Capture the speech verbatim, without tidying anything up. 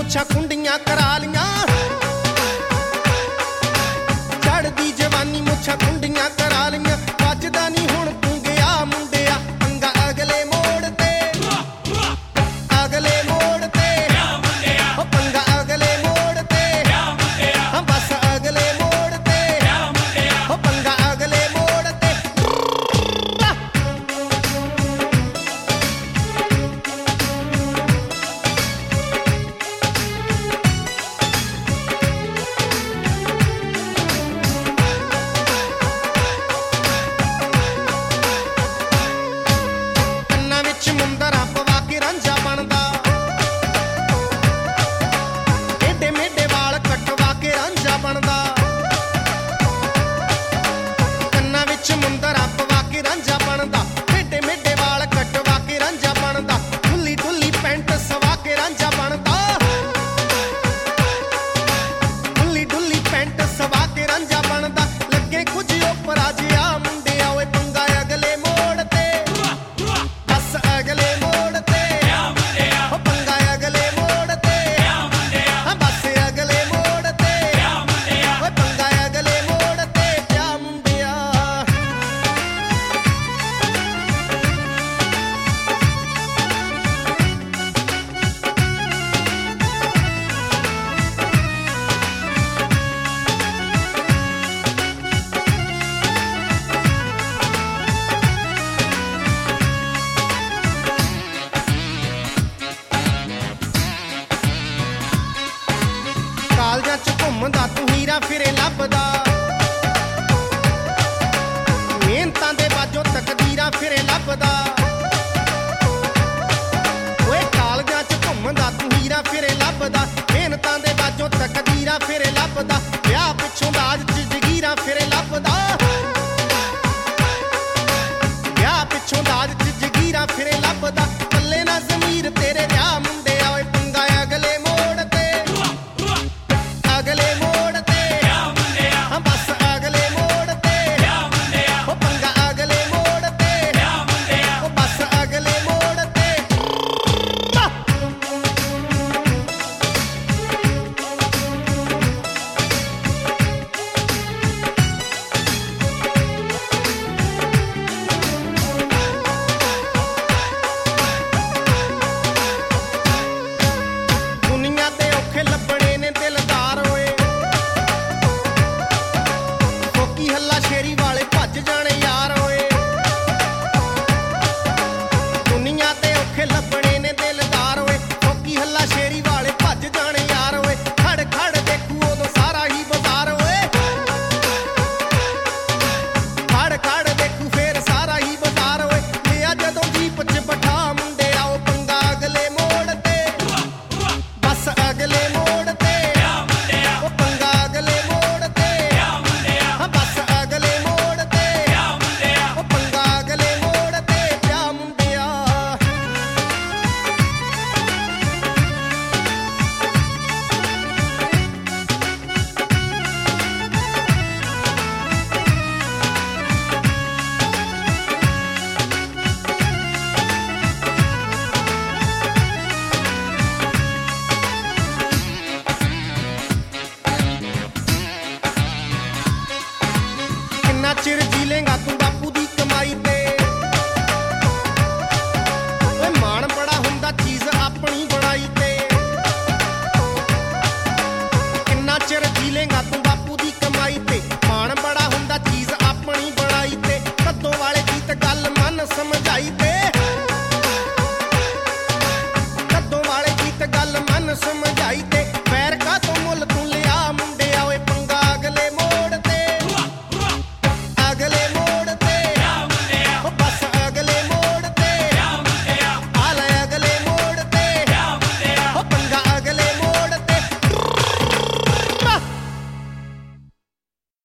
ਮੁੱਛਾਂ ਕੁੰਡੀਆਂ ਕਰਾ ਲੀਆਂ ਚੜਦੀ ਜਵਾਨੀ ਮੁੱਛਾਂ ਕੁੰਡੀਆਂ ਕਰਾ ਲੀਆਂ ਵੱਜਦਾ ਨਹੀਂ ਹੁਣ ਤੂੰ ਗਿਆ ਮੁੰਡਿਆ ਪੰਗਾ ਅਗਲੇ ਮੋੜ ਤੇ ਅਗਲੇ ਮੋੜ ਤੇ ਉਹ ਪੰਗਾ ਅਗਲੇ ਮੋੜ ਤੇ ਹਾਂ ਬਸ ਅਗਲੇ ਮੋੜ ਤੇ ਉਹ ਪੰਗਾ ਅਗਲੇ ਮੋੜ ਤੇ ਮੁੰਦਰਾਂ ਪਵਾ ਕੇ ਰਾਂਝਾ ਬਣਦਾ ਏਡੇ ਮੇਡੇ ਵਾਲ ਕਟਵਾ ਕੇ ਰਾਂਝਾ ਬਣਦਾ ਕੰਨਾਂ ਵਿੱਚ ਮੁੰਦਰਾਂ ਪਵਾ ਕੇ ਰਾਂਝਾ ਬਣਦਾ ਏਡੇ ਮੇਡੇ ਵਾਲ ਕਟਵਾ ਕੇ ਰਾਂਝਾ ਬਣਦਾ ਢੁੱਲੀ ਢੁੱਲੀ ਪੈਂਟ ਸਵਾ ਕੇ ਰਾਂਝਾ ਬਣਦਾ ਢੁੱਲੀ ਢੁੱਲੀ ਪੈਂਟ ਸਵਾ ਕੇ ਰਾਂਝਾ ਬਣਦਾ ਲੱਗੇ ਕੁਝ ਉੱਪਰਾ ਜਿਹਾ ਮੁੰਡਿਆ ਓਏ ਪੰਗਾ ਅਗਲੇ ਮੋੜ ਤੇ ਬਸ ਅਗਲੇ ਮੋੜ ਤੇ ਉਹ ਪੰਗਾ ਅਗਲੇ ਮੋੜ ਤੇ ਹਾਂ ਬਸ ਅਗਲੇ ਮੋੜ ਤੇ ਓਏ ਪੰਗਾ ਅਗਲੇ ਮੋੜ ਤੇ ਪਿਆ ਮੁੰਡਿਆ ਕਾਲਜਾਂ ਚ ਘੁੰਮਦਾ ਤੂੰ ਹੀਰਾ ਫਿਰੇ ਲੱਭਦਾ ਮਿਹਨਤਾਂ ਦੇ ਬਾਝੋਂ ਤਕਦੀਰਾਂ ਫਿਰੇ ਲੱਭਦਾ ਓਏ ਕਾਲਜਾਂ ਚ ਘੁੰਮਦਾ ਤੂੰ ਹੀਰਾ ਫਿਰੇ ਲੱਭਦਾ ਮਿਹਨਤਾਂ ਦੇ ਬਾਝੋਂ ਤਕਦੀਰਾਂ ਫਿਰੇ ਲੱਭਦਾ ਵਿਆਹ ਪਿੱਛੋਂ ਦਾਜ ਚ ਜਗੀਰਾਂ ਫਿਰੇ ਲੱਭਦਾ ਵਿਆਹ ਪਿੱਛੋਂ ਦਾਜ ਚ ਜਗੀਰਾਂ ਫਿਰੇ ਲੱਭਦਾ ਕੱਲੇ ਨਾ ਜ਼ਮੀਰ ਤੇਰੇ ਵਿਆਹ ਮੁੰਡਿਆ ਓਏ ਪੰਗਾ ਅਗਲੇ ਮੋੜ ਤੇ ਅਗਲੇ ਮੋੜ ਤੇ ਹਾਂ ਬਸ ਅਗਲੇ ਮੋੜ ਤੇ ਉਹ ਪੰਗਾ ਅਗਲੇ ਮੋੜ ਤੇ ਉਹ ਬਸ ਅਗਲੇ ਮੋੜ ਤੇ ਦੁਨੀਆ ਤੇ ਔਖੇ ਲੱਭਣੇ ਨੇ ਦਿਲਦਾਰ ਓਏ ਫੋਕੀ ਹੱਲਾ ਸ਼ੇਰੀ ਵਾਲੇ ਭੱਜ ਜਾਣੇ ਯਾਰ ਓਏ ਦੁਨੀਆ ਤੇ ਔਖੇ ਲੱਭਣੇ ਨੇ ਦਿਲਦਾਰ ਓਏ ਫੋਕੀ ਹੱਲਾ ਸ਼ੇਰੀ ਵਾਲੇ ਭੱਜ ਜਾਣੇ ਯਾਰ ਓਏ ਖੜ ਖੜ ਦੇਖੂ ਉਦੋਂ ਸਾਰਾ ਹੀ ਬਾਜ਼ਾਰ ਓਏ ਖੜ ਖੜ ਦੇਖੂ ਫੇਰ ਸਾਰਾ ਹੀ ਬਾਜ਼ਾਰ ਓਏ ਲਿਆ ਜਦੋਂ ਜੀਪ ਚ ਬਿਠਾ ਮੁੰਡਿਆ ਉਹ ਪੰਗਾ ਅਗਲੇ ਮੋੜ ਤੇ ਬਸ ਅਗਲੇ ਮੋੜ ਤੇ ਉਹ ਪੰਗਾ ਅਗਲੇ ਮੋੜ ਤੇ ਹਾਂ ਬਸ ਅਗਲੇ ਮੋੜ ਤੇ ਉਹ ਪੰਗਾ ਅਗਲੇ ਮੋੜ ਤੇ ਪਿਆ ਮੁੰਡਿਆ ਕਿੰਨਾ ਚਿਰ ਜੀ ਲੇਂਗਾ ਤੂੰ ਬਾਪੂ ਦੀ ਕਮਾਈ ਤੇ ਓਏ ਮਾਣ ਬੜਾ ਹੁੰਦਾ ਚੀਜ਼ ਆਪਣੀ ਬਣਾਈ ਤੇ ਕਿੰਨਾ ਚਿਰ ਜੀ ਲੇਂਗਾ ਤੂੰ